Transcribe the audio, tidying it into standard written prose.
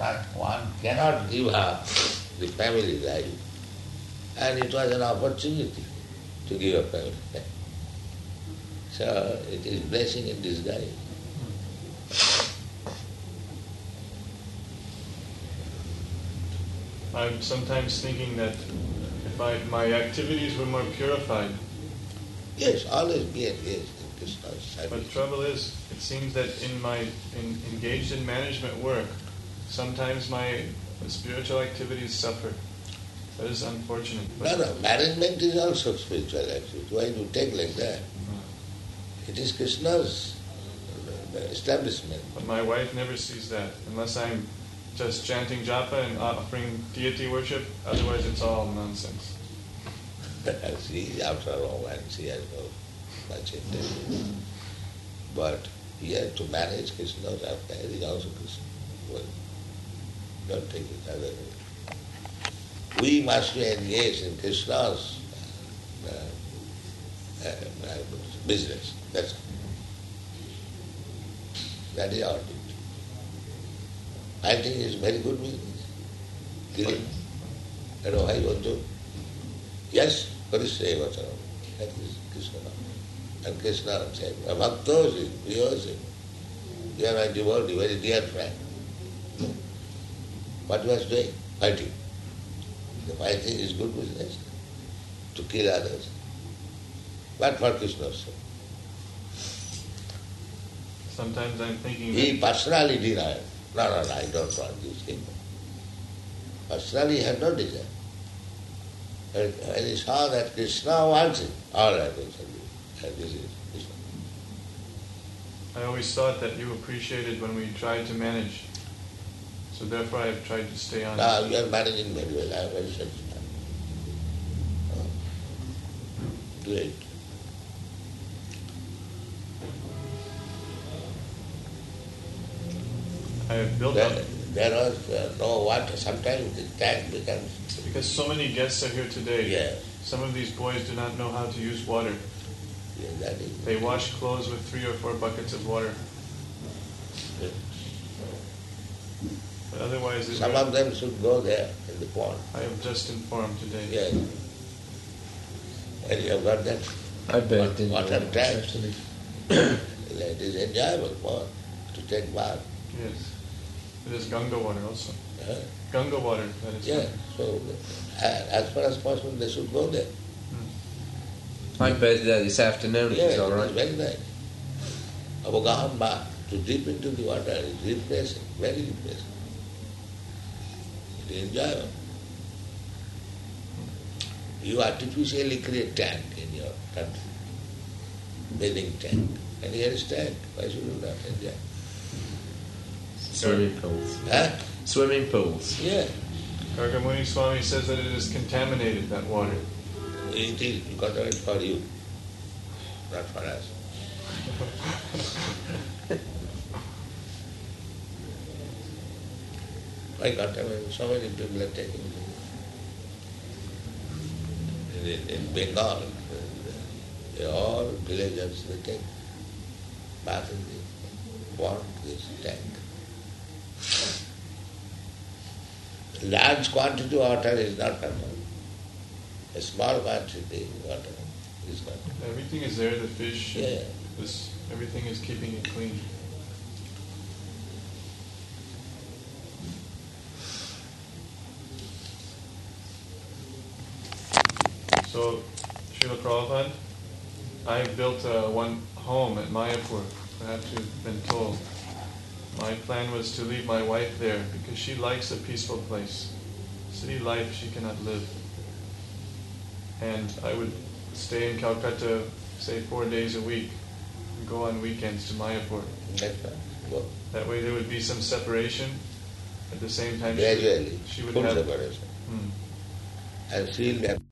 one cannot give up the family life. And it was an opportunity to give a family life. So it is blessing in disguise. I'm sometimes thinking that if my activities were more purified. Yes, always be engaged in Krishna's service. But the trouble is, it seems that engaged in management work, sometimes my spiritual activities suffer. That is unfortunate. No, management is also spiritual activity. Why do you take like that? It is Krishna's establishment. But my wife never sees that, unless I'm just chanting japa and offering deity worship. Otherwise it's all nonsense. She, after all, and she has no much intention. But here to manage Krishna's affair is also Krishna. Well, don't take it other way. We must be engaged in Krishna's business. That's all. That is our duty. I think it's very good business. Killing. And why you want to? Yes, Parishraya Vacharam. That is Krishna. And Krishna said, Bhaktosi, Priyosi. You are my devotee, very dear friend. What was doing? Fighting. The fighting is good business. To kill others. But for Krishna's sake. Sometimes I'm thinking He personally denied. No, I don't want this kingdom. Personally he had no desire. And when he saw that Krishna wants it, all right, and this is Krishna. I always thought that you appreciated when we tried to manage. So therefore I have tried to stay on. Now you are managing very well. I am very satisfied. Great. I have built up. There was no water. Sometimes the tank becomes... Because so many guests are here today, Yeah. some of these boys do not know how to use water. Yeah, that is... They wash clothes with 3 or 4 buckets of water. Good. But otherwise, Some of them should go there in the pond. I have just informed today. Yes. And you have got that I bet in water the tank. actually. It is enjoyable for to take bath. Yes. It is Ganga water also. Huh? Ganga water, that is. Yeah, so as far as possible they should go there. I bet that this afternoon Yeah, is all it right. is very nice. Avogaham bath, to dip into the water is refreshing, very refreshing. It is enjoyable. You artificially create tank in your country, bathing tank, and here is tank. Why should you not enjoy? Swimming pools. Huh? Swimming pools. Yeah, Gargamuni Swami says that it is contaminated, that water. it is contaminated for you, not for us. Why contaminated? So many people are taking it. In Bengal, all villagers, they take bath in the pond, this tank. Large quantity of water is not contaminated. A small quantity of water is contaminated. Everything is there, the fish, Yeah. everything is keeping it clean. So, Srila Prabhupada, I built one home at Mayapur. Perhaps you've been told. My plan was to leave my wife there because she likes a peaceful place. City life she cannot live. And I would stay in Calcutta, say 4 days a week, and go on weekends to Mayapur. That's right. Go. That way there would be some separation. At the same time, Gradually, she would full have... separation. Hmm. And feel that